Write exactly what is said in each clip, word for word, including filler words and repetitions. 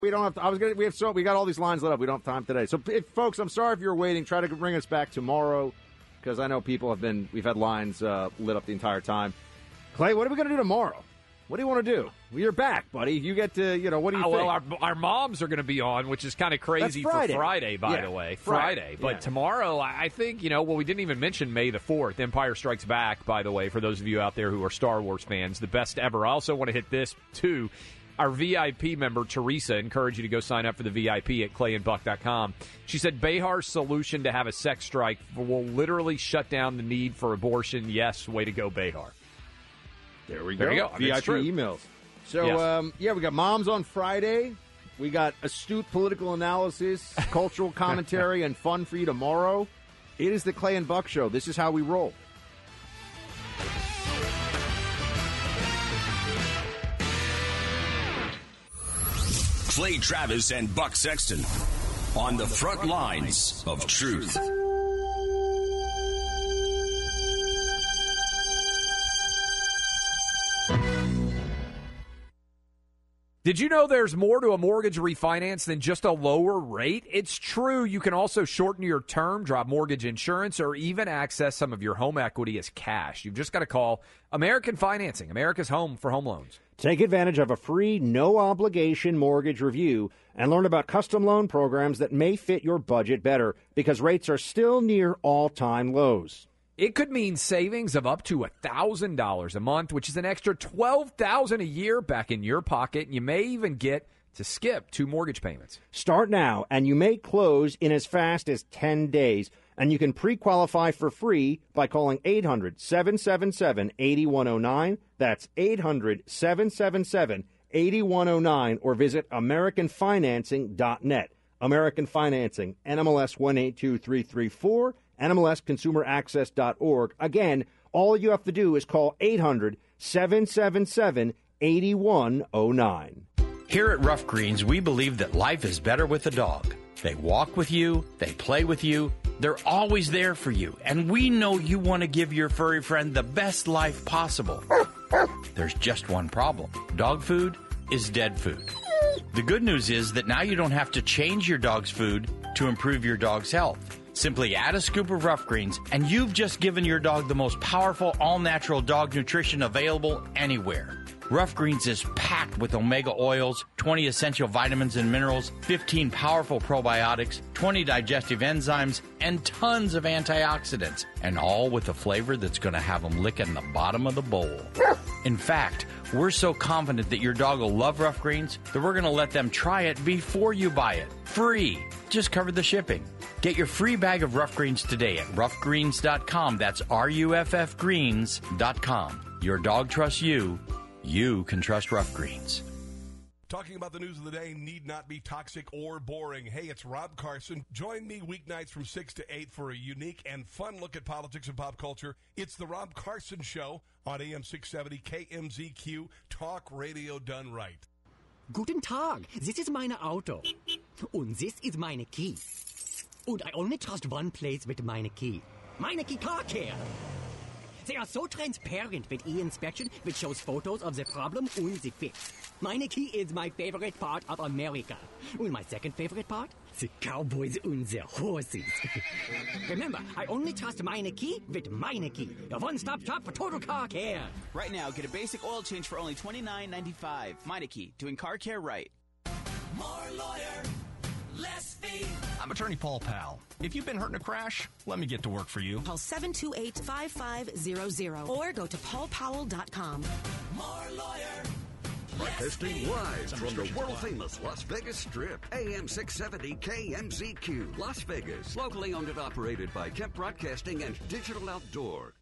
We don't have to, I was gonna, we have so we got all these lines lit up. We don't have time today. So, if, folks, I'm sorry if you're waiting. Try to bring us back tomorrow because I know people have been, we've had lines uh, lit up the entire time. Clay, what are we going to do tomorrow? What do you want to do? Well, you're back, buddy. You get to, you know, what do you oh, think? Well, our, our moms are going to be on, which is kind of crazy That's Friday. for Friday, by yeah. the way. Friday. Friday. But yeah. tomorrow, I think, you know, well, we didn't even mention May the fourth. Empire Strikes Back, by the way, for those of you out there who are Star Wars fans. The best ever. I also want to hit this, too. Our V I P member, Teresa, encourage you to go sign up for the V I P at clay and buck dot com. She said Behar's solution to have a sex strike will literally shut down the need for abortion. Yes, way to go, Behar. There we go. There you go. I mean, V I P it's true. emails. So, Yes. um, yeah, we got Moms on Friday. We got astute political analysis, cultural commentary, and fun for you tomorrow. It is the Clay and Buck Show. This is how we roll. Clay Travis and Buck Sexton on the front lines of truth. Did you know there's more to a mortgage refinance than just a lower rate? It's true. You can also shorten your term, drop mortgage insurance, or even access some of your home equity as cash. You've just got to call American Financing, America's home for home loans. Take advantage of a free, no-obligation mortgage review and learn about custom loan programs that may fit your budget better because rates are still near all-time lows. It could mean savings of up to one thousand dollars a month, which is an extra twelve thousand dollars a year back in your pocket. And you may even get to skip two mortgage payments. Start now, and you may close in as fast as ten days. And you can pre-qualify for free by calling eight hundred, seven seven seven, eight one zero nine. That's eight hundred, seven seven seven, eight one zero nine. Or visit American Financing dot net. American Financing, N M L S one eight two three three four. N M L S consumer access dot org. Again, all you have to do is call eight hundred, seven seven seven, eight one zero nine. Here at Rough Greens, we believe that life is better with a dog. They walk with you, they play with you, they're always there for you, and we know you want to give your furry friend the best life possible. There's just one problem. Dog food is dead food. The good news is that now you don't have to change your dog's food to improve your dog's health. Simply add a scoop of Rough Greens, and you've just given your dog the most powerful, all-natural dog nutrition available anywhere. Rough Greens is packed with omega oils, twenty essential vitamins and minerals, fifteen powerful probiotics, twenty digestive enzymes, and tons of antioxidants, and all with a flavor that's going to have them licking the bottom of the bowl. In fact, we're so confident that your dog will love Rough Greens that we're going to let them try it before you buy it. Free. Just cover the shipping. Get your free bag of Rough Greens today at rough greens dot com. That's R U F F greens dot com. Your dog trusts you. You can trust Rough Greens. Talking about the news of the day need not be toxic or boring. Hey, it's Rob Carson. Join me weeknights from six to eight for a unique and fun look at politics and pop culture. It's the Rob Carson Show on A M six seventy K M Z Q, talk radio done right. Guten Tag, this is meine Auto. Und this is meine key. And I only trust one place with meine key. Meine Key Car Care. They are so transparent with e-inspection, which shows photos of the problem and the fix. Meine Key is my favorite part of America. And my second favorite part? The cowboys and the horses. Remember, I only trust meine Key with meine Key, the one-stop shop for total car care. Right now, get a basic oil change for only twenty-nine ninety-five. Meineke, doing car care right. More lawyer, less fee. I'm attorney Paul Powell. If you've been hurt in a crash, let me get to work for you. Call seven two eight, five five zero zero or go to paul powell dot com. More lawyer. Broadcasting live from the world-famous Las Vegas Strip. A M six seventy K M Z Q, Las Vegas. Locally owned and operated by Kemp Broadcasting and Digital Outdoor.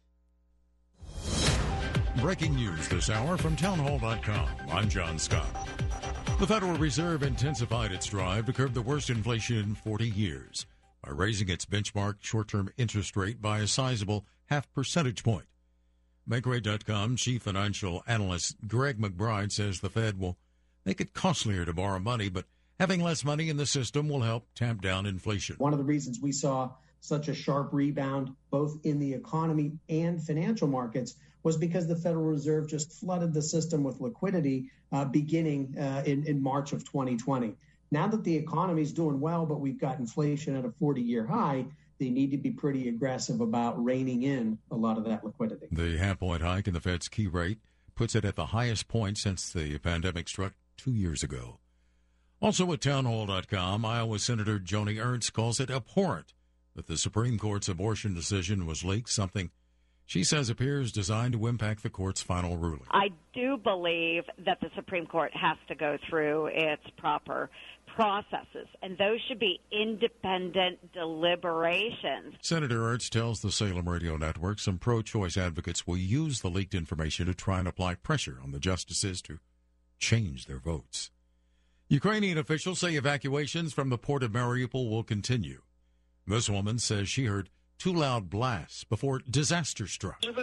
Breaking news this hour from townhall dot com. I'm John Scott. The Federal Reserve intensified its drive to curb the worst inflation in forty years by raising its benchmark short-term interest rate by a sizable half percentage point. Bankrate dot com chief financial analyst Greg McBride says the Fed will make it costlier to borrow money, but having less money in the system will help tamp down inflation. One of the reasons we saw such a sharp rebound, both in the economy and financial markets, was because the Federal Reserve just flooded the system with liquidity uh, beginning uh, in, in March of twenty twenty. Now that the economy is doing well, but we've got inflation at a forty-year high, they need to be pretty aggressive about reining in a lot of that liquidity. The half-point hike in the Fed's key rate puts it at the highest point since the pandemic struck two years ago. Also at townhall dot com, Iowa Senator Joni Ernst calls it abhorrent that the Supreme Court's abortion decision was leaked, something she says appears designed to impact the court's final ruling. I do believe that the Supreme Court has to go through its proper processes, and those should be independent deliberations. Senator Ernst tells the Salem Radio Network some pro-choice advocates will use the leaked information to try and apply pressure on the justices to change their votes. Ukrainian officials say evacuations from the port of Mariupol will continue. This woman says she heard two loud blasts before disaster struck. All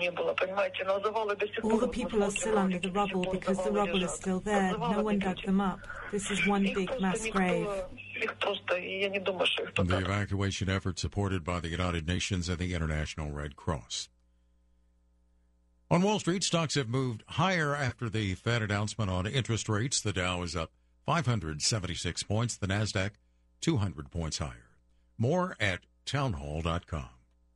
the people are still under the rubble because the rubble is still there. No one dug them up. This is one big mass grave. The evacuation effort supported by the United Nations and the International Red Cross. On Wall Street, stocks have moved higher after the Fed announcement on interest rates. The Dow is up five hundred seventy-six points, the NASDAQ two hundred points higher. More at townhall dot com.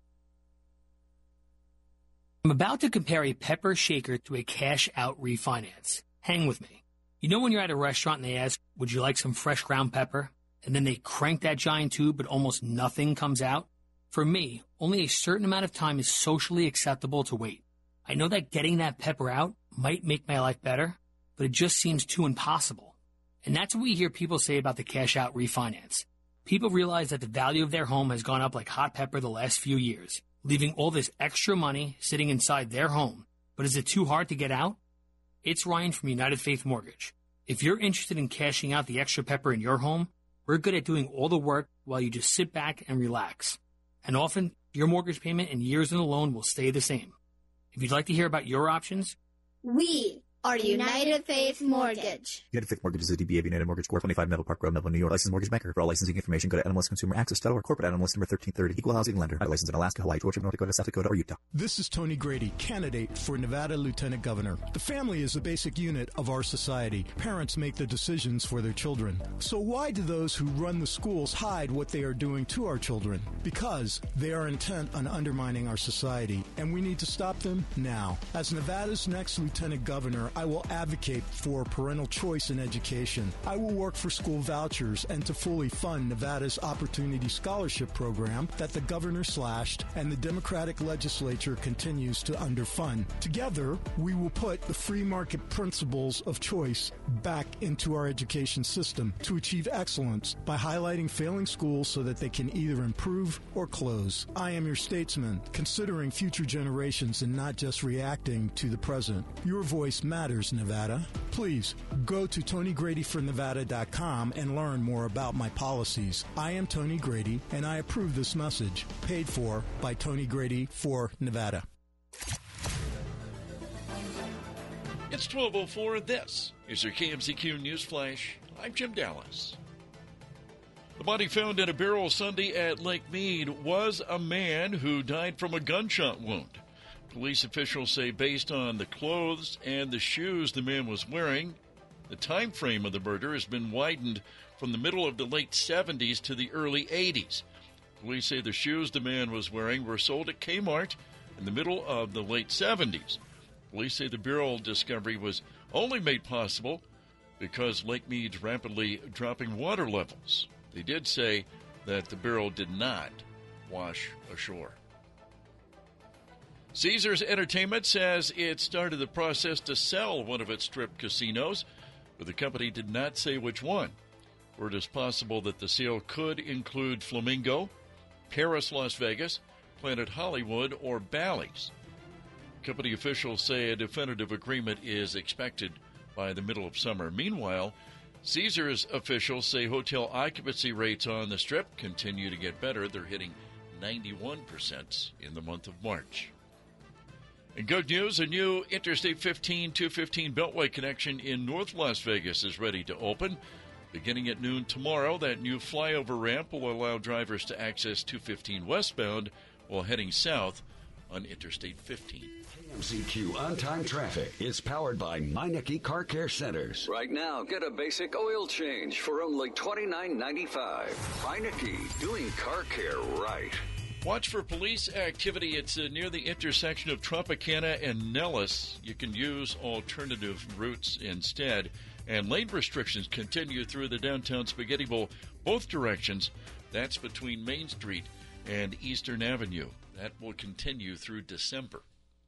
I'm about to compare a pepper shaker to a cash-out refinance. Hang with me. You know when you're at a restaurant and they ask, would you like some fresh ground pepper? And then they crank that giant tube, but almost nothing comes out? For me, only a certain amount of time is socially acceptable to wait. I know that getting that pepper out might make my life better, but it just seems too impossible. And that's what we hear people say about the cash-out refinance. People realize that the value of their home has gone up like hot pepper the last few years, leaving all this extra money sitting inside their home. But is it too hard to get out? It's Ryan from United Faith Mortgage. If you're interested in cashing out the extra pepper in your home, we're good at doing all the work while you just sit back and relax. And often, your mortgage payment and years in the loan will stay the same. If you'd like to hear about your options, we are United Faith Mortgage. United Faith Mortgage is a D B A of United Mortgage Corp. twenty-five Melville Park Road, Melville, New York. Licensed mortgage banker. For all licensing information, go to N M L S Consumer Access dot org. Corporate N M L S number thirteen thirty. Equal housing lender. Not licensed in Alaska, Hawaii, Georgia, North Dakota, South Dakota, or Utah. This is Tony Grady, candidate for Nevada Lieutenant Governor. The family is the basic unit of our society. Parents make the decisions for their children. So why do those who run the schools hide what they are doing to our children? Because they are intent on undermining our society, and we need to stop them now. As Nevada's next Lieutenant Governor, I will advocate for parental choice in education. I will work for school vouchers and to fully fund Nevada's Opportunity Scholarship Program that the governor slashed and the Democratic legislature continues to underfund. Together, we will put the free market principles of choice back into our education system to achieve excellence by highlighting failing schools so that they can either improve or close. I am your statesman, considering future generations and not just reacting to the present. Your voice matters, Nevada. Please go to Tony Grady for Nevada dot com and learn more about my policies. I am Tony Grady, and I approve this message. Paid for by Tony Grady for Nevada. It's twelve oh four. This is your K M Z Q News Flash. I'm Jim Dallas. The body found in a barrel Sunday at Lake Mead was a man who died from a gunshot wound. Police officials say based on the clothes and the shoes the man was wearing, the time frame of the murder has been widened from the middle of the late seventies to the early eighties. Police say the shoes the man was wearing were sold at Kmart in the middle of the late seventies. Police say the barrel discovery was only made possible because Lake Mead's rapidly dropping water levels. They did say that the barrel did not wash ashore. Caesars Entertainment says it started the process to sell one of its strip casinos, but the company did not say which one. Word is possible that the sale could include Flamingo, Paris Las Vegas, Planet Hollywood, or Bally's. Company officials say a definitive agreement is expected by the middle of summer. Meanwhile, Caesars officials say hotel occupancy rates on the Strip continue to get better. They're hitting ninety-one percent in the month of March. In good news, a new Interstate fifteen two fifteen Beltway connection in North Las Vegas is ready to open. Beginning at noon tomorrow, that new flyover ramp will allow drivers to access two fifteen westbound while heading south on Interstate fifteen. K M Z Q on-time traffic is powered by Meineke Car Care Centers. Right now, get a basic oil change for only twenty-nine ninety-five. Meineke, doing car care right. Watch for police activity. It's uh, near the intersection of Tropicana and Nellis. You can use alternative routes instead. And lane restrictions continue through the downtown Spaghetti Bowl, both directions. That's between Main Street and Eastern Avenue. That will continue through December.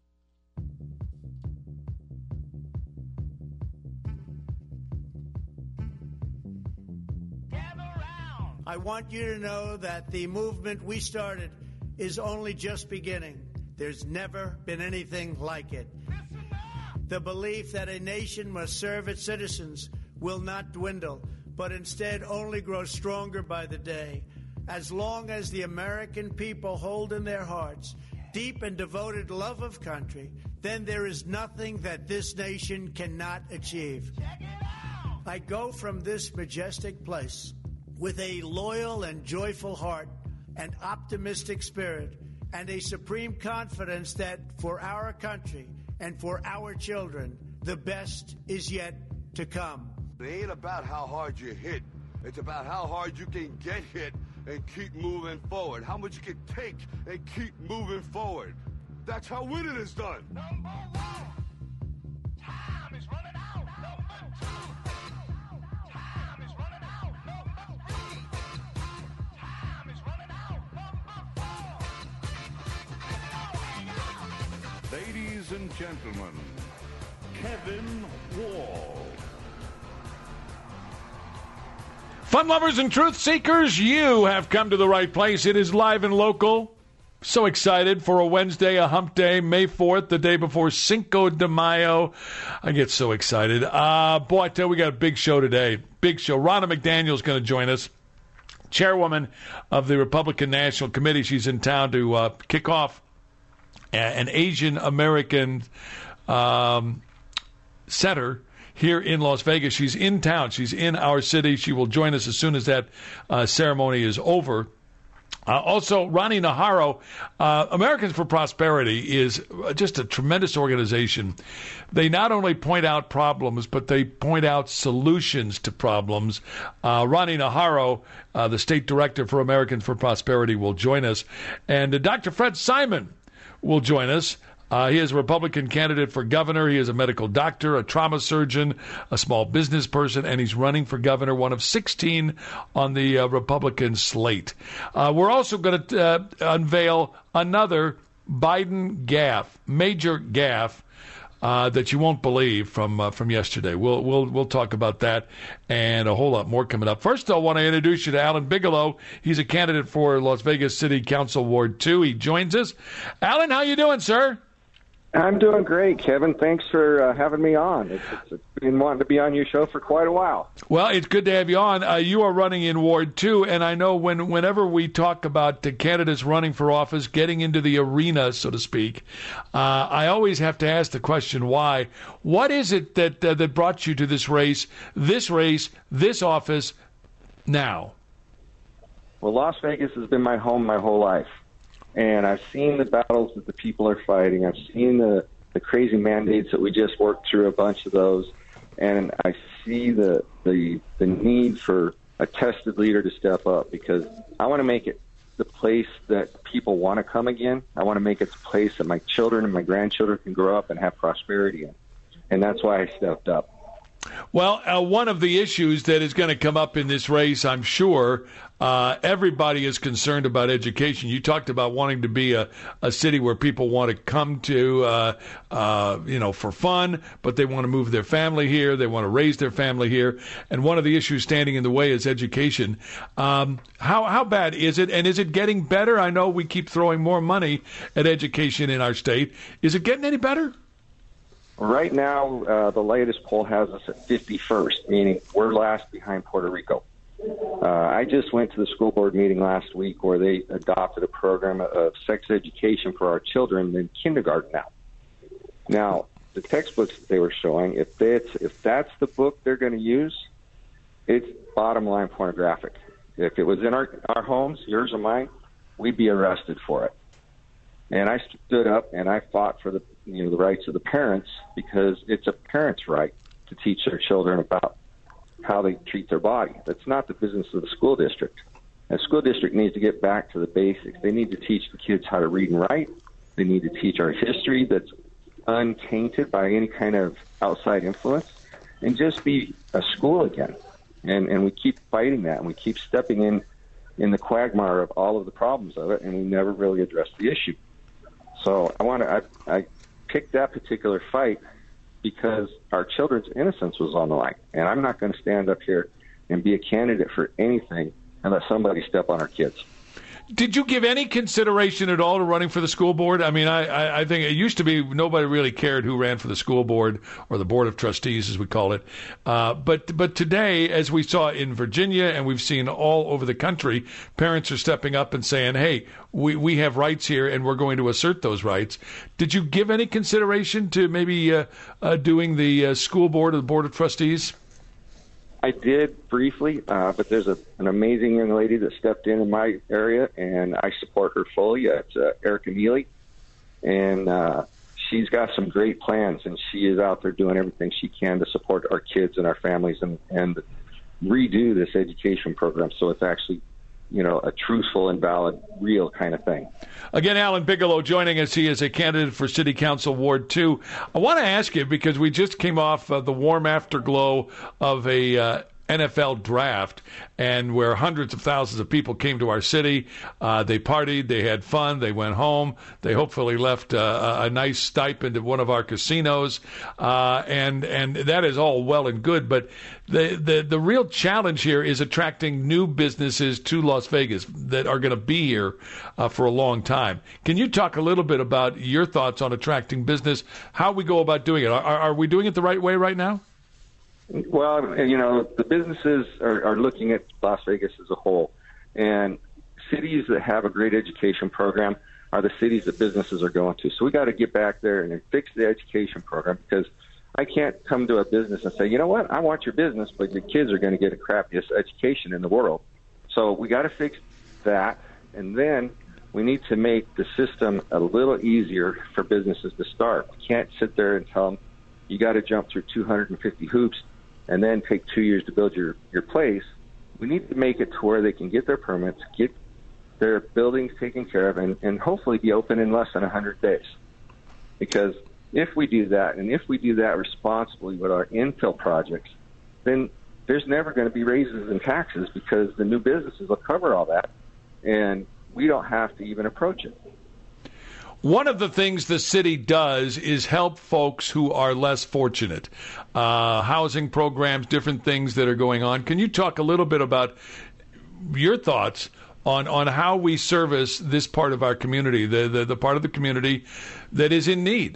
I want you to know that the movement we started is only just beginning. There's never been anything like it. The belief that a nation must serve its citizens will not dwindle, but instead only grow stronger by the day. As long as the American people hold in their hearts deep and devoted love of country, then there is nothing that this nation cannot achieve. I go from this majestic place with a loyal and joyful heart, an optimistic spirit, and a supreme confidence that for our country and for our children, the best is yet to come. It ain't about how hard you hit. It's about how hard you can get hit and keep moving forward. How much you can take and keep moving forward. That's how winning is done. Number one. Time is running out. Number two. Time is running out. Number three. Time is running out. Number four. Ladies and gentlemen, Kevin Wall. Fun lovers and truth seekers, you have come to the right place. It is live and local. So excited for a Wednesday, a hump day, May fourth, the day before Cinco de Mayo. I get so excited. Uh, boy, I tell you, we got a big show today. Big show. Ronna McDaniel is going to join us, chairwoman of the Republican National Committee. She's in town to uh, kick off a- an Asian American um, center here in Las Vegas. She's in town. She's in our city. She will join us as soon as that uh, ceremony is over. Uh, also, Ronnie Naharo, uh, Americans for Prosperity is just a tremendous organization. They not only point out problems, but they point out solutions to problems. Uh, Ronnie Naharo, uh, the state director for Americans for Prosperity, will join us. And uh, Doctor Fred Simon will join us. Uh, he is a Republican candidate for governor. He is a medical doctor, a trauma surgeon, a small business person, and he's running for governor, one of sixteen on the uh, Republican slate. Uh, we're also going to uh, unveil another Biden gaffe, major gaffe, uh, that you won't believe from uh, from yesterday. We'll we'll we'll talk about that and a whole lot more coming up. First, I want to introduce you to Alan Bigelow. He's a candidate for Las Vegas City Council Ward two. He joins us. Alan, how you doing, sir? I'm doing great, Kevin. Thanks for uh, having me on. It's, it's, it's been wanting to be on your show for quite a while. Well, it's good to have you on. Uh, you are running in Ward two, and I know when whenever we talk about the candidates running for office, getting into the arena, so to speak, uh, I always have to ask the question, why? What is it that uh, that brought you to this race, this race, this office now? Well, Las Vegas has been my home my whole life. And I've seen the battles that the people are fighting. I've seen the, the crazy mandates that we just worked through, a bunch of those. And I see the, the the need for a tested leader to step up, because I want to make it the place that people want to come again. I want to make it the place that my children and my grandchildren can grow up and have prosperity in. And that's why I stepped up. Well, uh, one of the issues that is going to come up in this race, I'm sure, uh, everybody is concerned about education. You talked about wanting to be a, a city where people want to come to, uh, uh, you know, for fun, but they want to move their family here. They want to raise their family here. And one of the issues standing in the way is education. Um, how how bad is it? And is it getting better? I know we keep throwing more money at education in our state. Is it getting any better? Right now, uh, the latest poll has us at fifty-first, meaning we're last behind Puerto Rico. Uh, I just went to the school board meeting last week where they adopted a program of sex education for our children in kindergarten now. Now, the textbooks that they were showing, if that's, if that's the book they're going to use, it's bottom line pornographic. If it was in our, our homes, yours or mine, we'd be arrested for it. And I stood up and I fought for the you know the rights of the parents, because it's a parent's right to teach their children about how they treat their body. That's not the business of the school district. The school district needs to get back to the basics. They need to teach the kids how to read and write. They need to teach our history that's untainted by any kind of outside influence, and just be a school again. And and we keep fighting that, and we keep stepping in in the quagmire of all of the problems of it, and we never really address the issue. So I want to I, I picked that particular fight because our children's innocence was on the line, and I'm not going to stand up here and be a candidate for anything unless somebody step on our kids. Did you give any consideration at all to running for the school board? I mean, I, I, I think it used to be nobody really cared who ran for the school board, or the board of trustees, as we call it. Uh, but but today, as we saw in Virginia and we've seen all over the country, parents are stepping up and saying, hey, we, we have rights here and we're going to assert those rights. Did you give any consideration to maybe uh, uh, doing the uh, school board or the board of trustees? I did briefly, uh, but there's a, an amazing young lady that stepped in in my area, and I support her fully. It's uh, Erica Neely, and uh, she's got some great plans, and she is out there doing everything she can to support our kids and our families and, and redo this education program so it's actually, you know, a truthful and valid, real kind of thing. Again, Alan Bigelow joining us. He is a candidate for City Council Ward two. I want to ask you, because we just came off uh, the warm afterglow of a uh, N F L draft, and where hundreds of thousands of people came to our city. Uh, they partied, they had fun, they went home, they hopefully left uh, a nice stipend at one of our casinos, uh, and and that is all well and good, but the, the, the real challenge here is attracting new businesses to Las Vegas that are going to be here uh, for a long time. Can you talk a little bit about your thoughts on attracting business, how we go about doing it? Are, are we doing it the right way right now? Well, you know, the businesses are, are looking at Las Vegas as a whole, and cities that have a great education program are the cities that businesses are going to. So we got to get back there and fix the education program, because I can't come to a business and say, you know what, I want your business, but your kids are going to get the crappiest education in the world. So we got to fix that, and then we need to make the system a little easier for businesses to start. We can't sit there and tell them you got to jump through two hundred fifty hoops and then take two years to build your, your place. We need to make it to where they can get their permits, get their buildings taken care of, and, and hopefully be open in less than one hundred days. Because if we do that, and if we do that responsibly with our infill projects, then there's never going to be raises in taxes, because the new businesses will cover all that, and we don't have to even approach it. One of the things the city does is help folks who are less fortunate. Uh, housing programs, different things that are going on. Can you talk a little bit about your thoughts on, on how we service this part of our community, the, the, the part of the community that is in need?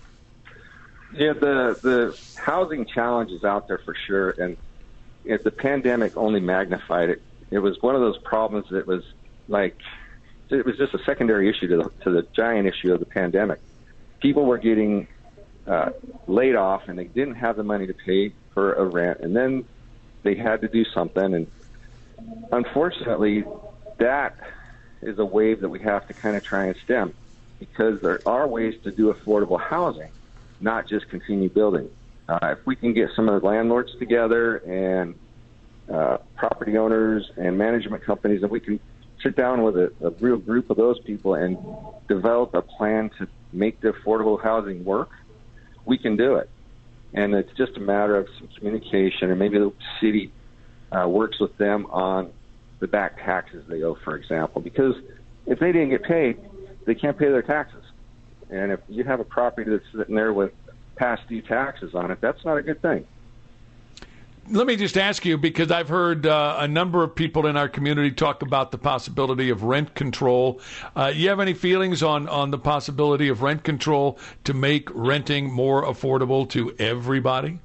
Yeah, the, the housing challenge is out there for sure, and it, the pandemic only magnified it. It was one of those problems that was like... It was just a secondary issue to the, to the giant issue of the pandemic. People were getting uh, laid off, and they didn't have the money to pay for a rent, and then they had to do something. And unfortunately, that is a wave that we have to kind of try and stem, because there are ways to do affordable housing, not just continue building. Uh, if we can get some of the landlords together and uh, property owners and management companies, and we can sit down with a, a real group of those people and develop a plan to make the affordable housing work, we can do it. And it's just a matter of some communication, and maybe the city uh, works with them on the back taxes they owe, for example, because if they didn't get paid, they can't pay their taxes. And if you have a property that's sitting there with past due taxes on it, that's not a good thing. Let me just ask you, because I've heard uh, a number of people in our community talk about the possibility of rent control. Uh, you have any feelings on, on the possibility of rent control to make renting more affordable to everybody?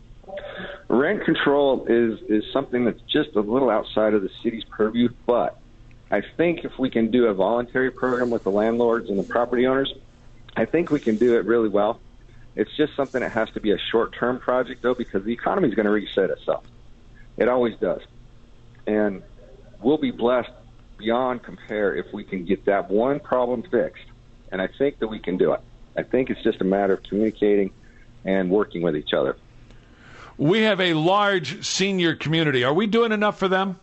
Rent control is, is something that's just a little outside of the city's purview, but I think if we can do a voluntary program with the landlords and the property owners, I think we can do it really well. It's just something that has to be a short-term project, though, because the economy is going to reset itself. It always does. And we'll be blessed beyond compare if we can get that one problem fixed. And I think that we can do it. I think it's just a matter of communicating and working with each other. We have a large senior community. Are we doing enough for them?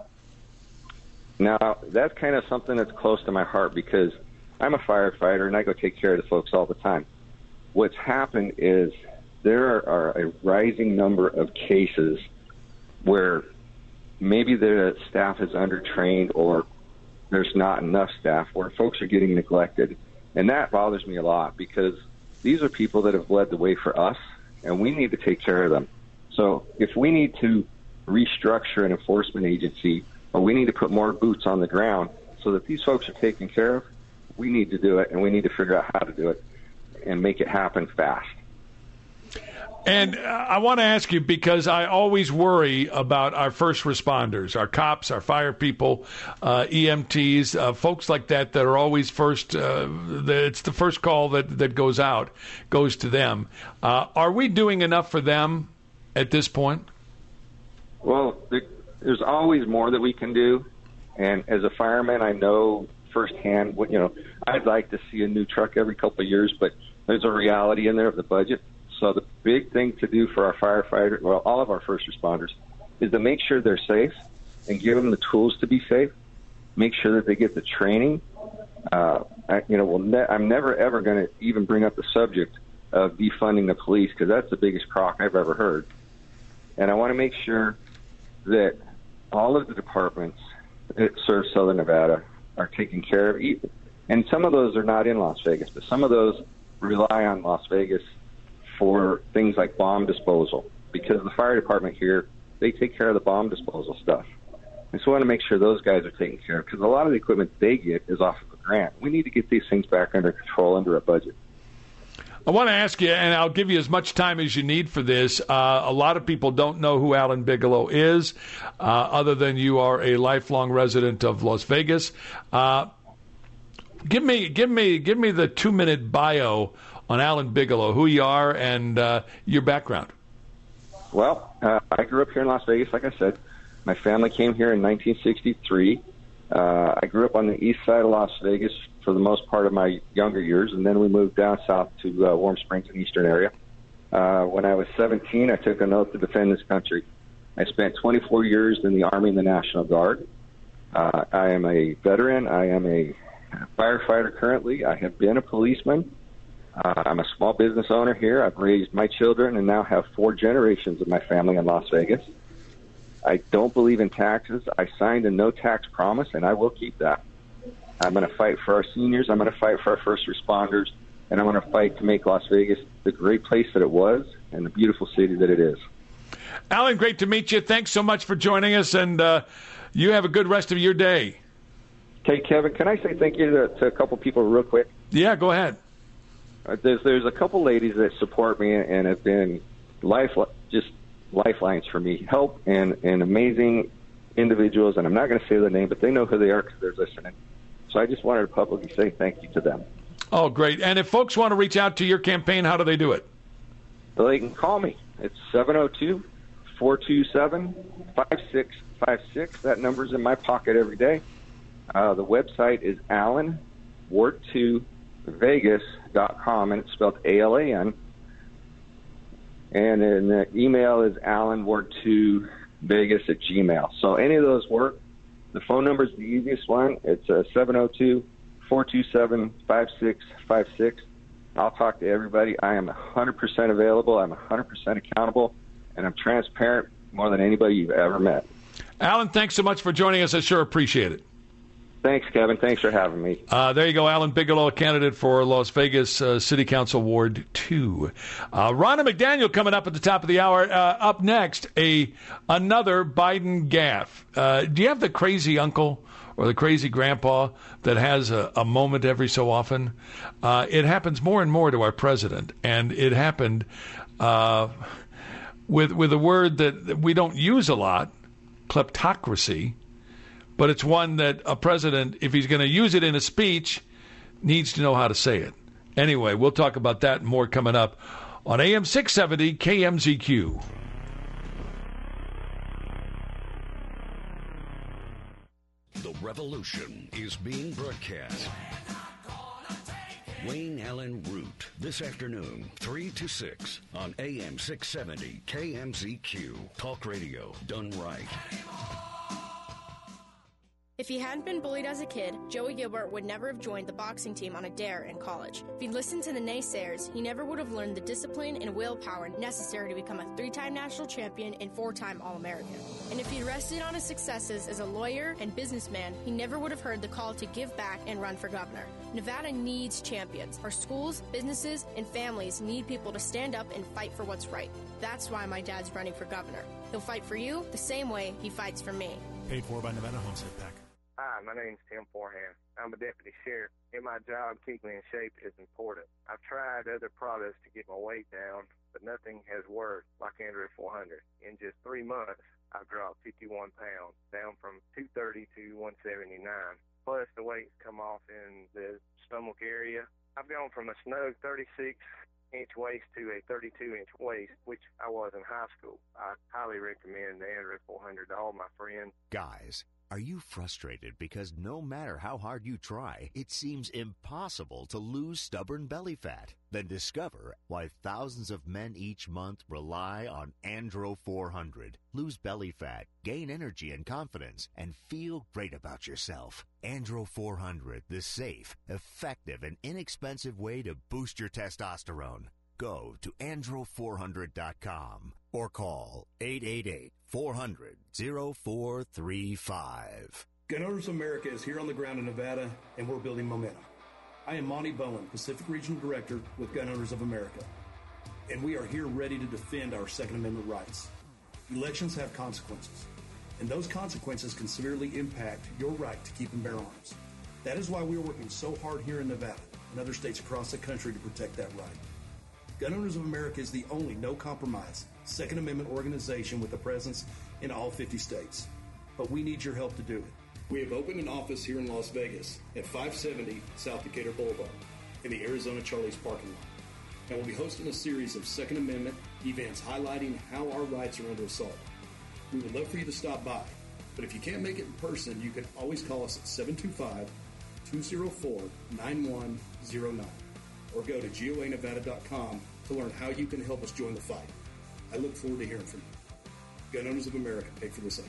Now, that's kind of something that's close to my heart because I'm a firefighter and I go take care of the folks all the time. What's happened is there are a rising number of cases where maybe the staff is undertrained or there's not enough staff where folks are getting neglected. And that bothers me a lot because these are people that have led the way for us, and we need to take care of them. So if we need to restructure an enforcement agency or we need to put more boots on the ground so that these folks are taken care of, we need to do it, and we need to figure out how to do it and make it happen fast. And I want to ask you, because I always worry about our first responders, our cops, our fire people, uh, E M Ts, uh, folks like that that are always first, uh, the, it's the first call that, that goes out, goes to them. Uh, are we doing enough for them at this point? Well, there, there's always more that we can do. And as a fireman, I know firsthand, what you know, I'd like to see a new truck every couple of years, but there's a reality in there of the budget. So the big thing to do for our firefighters, well, all of our first responders, is to make sure they're safe and give them the tools to be safe. Make sure that they get the training. Uh, I, you know, we'll ne- I'm never ever going to even bring up the subject of defunding the police because that's the biggest crock I've ever heard. And I want to make sure that all of the departments that serve Southern Nevada are taken care of. And some of those are not in Las Vegas, but some of those rely on Las Vegas for things like bomb disposal, because the fire department here, they take care of the bomb disposal stuff. And so I want to make sure those guys are taken care of, because a lot of the equipment they get is off of a grant. We need to get these things back under control, under a budget. I want to ask you, and I'll give you as much time as you need for this. Uh, a lot of people don't know who Alan Bigelow is, uh, other than you are a lifelong resident of Las Vegas. Uh, give me, give me, give me the two-minute bio on Alan Bigelow, who you are, and uh, your background. Well, uh, I grew up here in Las Vegas, like I said. My family came here in nineteen sixty-three. Uh, I grew up on the east side of Las Vegas for the most part of my younger years, and then we moved down south to uh, Warm Springs in the eastern area. Uh, when I was seventeen, I took an oath to defend this country. I spent twenty-four years in the Army and the National Guard. Uh, I am a veteran. I am a firefighter currently. I have been a policeman. Uh, I'm a small business owner here. I've raised my children and now have four generations of my family in Las Vegas. I don't believe in taxes. I signed a no-tax promise, and I will keep that. I'm going to fight for our seniors. I'm going to fight for our first responders, and I'm going to fight to make Las Vegas the great place that it was and the beautiful city that it is. Alan, great to meet you. Thanks so much for joining us, and uh, you have a good rest of your day. Okay, Kevin, can I say thank you to, to a couple people real quick? Yeah, go ahead. Uh, there's there's a couple ladies that support me and have been life just lifelines for me, help and, and amazing individuals, and I'm not going to say their name, but they know who they are because they're listening. So I just wanted to publicly say thank you to them. Oh, great. And if folks want to reach out to your campaign, how do they do it? Well, they can call me. It's seven oh two, four two seven, five six five six. That number's in my pocket every day. Uh, the website is Alan Ward two Vegas dot com, and it's spelled A L A N. And then the email is Alan Ward two Vegas at Gmail. So any of those work. The phone number is the easiest one. It's uh, seven oh two, four two seven, five six five six. I'll talk to everybody. I am one hundred percent available. I'm one hundred percent accountable, and I'm transparent more than anybody you've ever met. Alan, thanks so much for joining us. I sure appreciate it. Thanks, Kevin. Thanks for having me. Uh, there you go, Alan Bigelow, a candidate for Las Vegas uh, City Council Ward two. Uh, Ronna McDaniel coming up at the top of the hour. Uh, up next, a another Biden gaffe. Uh, do you have the crazy uncle or the crazy grandpa that has a, a moment every so often? Uh, it happens more and more to our president, and it happened uh, with with a word that we don't use a lot, kleptocracy. But it's one that a president, if he's going to use it in a speech, needs to know how to say it. Anyway, we'll talk about that and more coming up on A M six seventy K M Z Q. The revolution is being broadcast Wayne Allen Root this afternoon, three to six on A M six seventy K M Z Q. Talk radio done right. If he hadn't been bullied as a kid, Joey Gilbert would never have joined the boxing team on a dare in college. If he'd listened to the naysayers, he never would have learned the discipline and willpower necessary to become a three-time national champion and four-time All-American. And if he'd rested on his successes as a lawyer and businessman, he never would have heard the call to give back and run for governor. Nevada needs champions. Our schools, businesses, and families need people to stand up and fight for what's right. That's why my dad's running for governor. He'll fight for you the same way he fights for me. Paid for by Nevada Homestead Pack. Hi, my name's Tim Forehand. I'm a deputy sheriff. In my job, keeping in shape is important. I've tried other products to get my weight down, but nothing has worked like Android four hundred. In just three months, I've dropped fifty-one pounds, down from two thirty to one seventy-nine. Plus, the weight's come off in the stomach area. I've gone from a snug thirty-six inch waist to a thirty-two inch waist, which I was in high school. I highly recommend the Android four hundred to all my friends. Guys, are you frustrated because no matter how hard you try, it seems impossible to lose stubborn belly fat? Then discover why thousands of men each month rely on Andro four hundred. Lose belly fat, gain energy and confidence, and feel great about yourself. Andro four hundred, the safe, effective, and inexpensive way to boost your testosterone. Go to andro four hundred dot com or call eight eight eight, four hundred, oh four three five. Gun Owners of America is here on the ground in Nevada, and we're building momentum. I am Monty Bowen, Pacific Regional Director with Gun Owners of America, and we are here ready to defend our Second Amendment rights. Elections have consequences, and those consequences can severely impact your right to keep and bear arms. That is why we are working so hard here in Nevada and other states across the country to protect that right. Gun Owners of America is the only no-compromise Second Amendment organization with a presence in all fifty states. But we need your help to do it. We have opened an office here in Las Vegas at five seventy South Decatur Boulevard in the Arizona Charlie's parking lot. And we'll be hosting a series of Second Amendment events highlighting how our rights are under assault. We would love for you to stop by. But if you can't make it in person, you can always call us at seven two five, two oh four, nine one oh nine. Or go to G O A Nevada dot com to learn how you can help us join the fight. I look forward to hearing from you. Gun Owners of America, pay for this ad.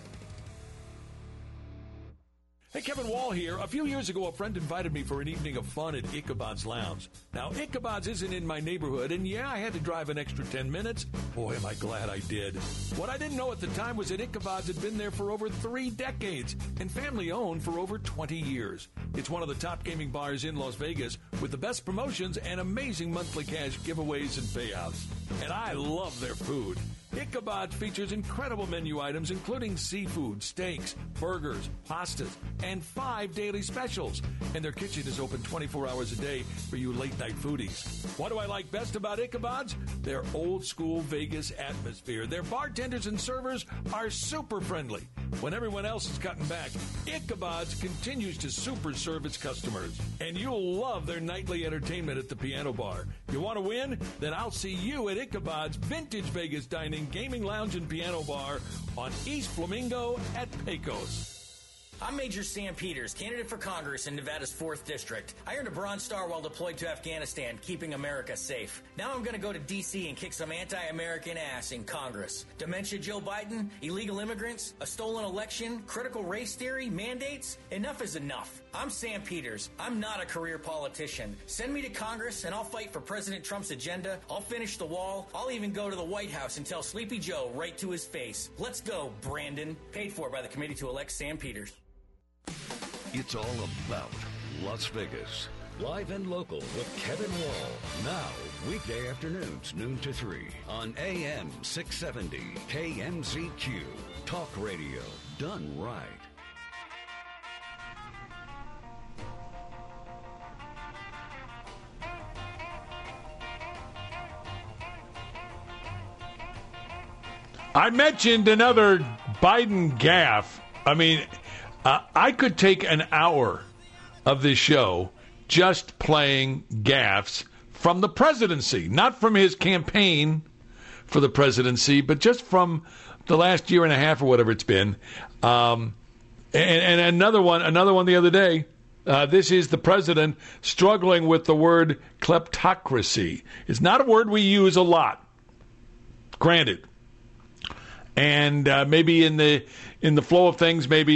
Hey, Kevin Wall here. A few years ago, a friend invited me for an evening of fun at Ichabod's Lounge. Now, Ichabod's isn't in my neighborhood, and yeah, I had to drive an extra ten minutes. Boy, am I glad I did. What I didn't know at the time was that Ichabod's had been there for over three decades and family-owned for over twenty years. It's one of the top gaming bars in Las Vegas with the best promotions and amazing monthly cash giveaways and payouts. And I love their food. Ichabod features incredible menu items, including seafood, steaks, burgers, pastas, and five daily specials. And their kitchen is open twenty-four hours a day for you late-night foodies. What do I like best about Ichabod's? Their old-school Vegas atmosphere. Their bartenders and servers are super friendly. When everyone else is cutting back, Ichabod's continues to super serve its customers. And you'll love their nightly entertainment at the piano bar. You want to win? Then I'll see you at Ichabod's Vintage Vegas Dining, Gaming Lounge, and Piano Bar on East Flamingo at Pecos. I'm Major Sam Peters, candidate for Congress in Nevada's fourth District. I earned a Bronze Star while deployed to Afghanistan, keeping America safe. Now I'm going to go to D C and kick some anti-American ass in Congress. Dementia Joe Biden, illegal immigrants, a stolen election, critical race theory, mandates. Enough is enough. I'm Sam Peters. I'm not a career politician. Send me to Congress and I'll fight for President Trump's agenda. I'll finish the wall. I'll even go to the White House and tell Sleepy Joe right to his face. Let's go, Brandon. Paid for by the committee to elect Sam Peters. It's all about Las Vegas. Live and local with Kevin Wall. Now, weekday afternoons, noon to three on A M six seventy K M Z Q. Talk radio done right. I mentioned another Biden gaffe. I mean, uh, I could take an hour of this show just playing gaffes from the presidency, not from his campaign for the presidency, but just from the last year and a half or whatever it's been. Um, and, and another one, another one the other day. Uh, this is the president struggling with the word kleptocracy. It's not a word we use a lot, granted. And uh, maybe in the in the flow of things, maybe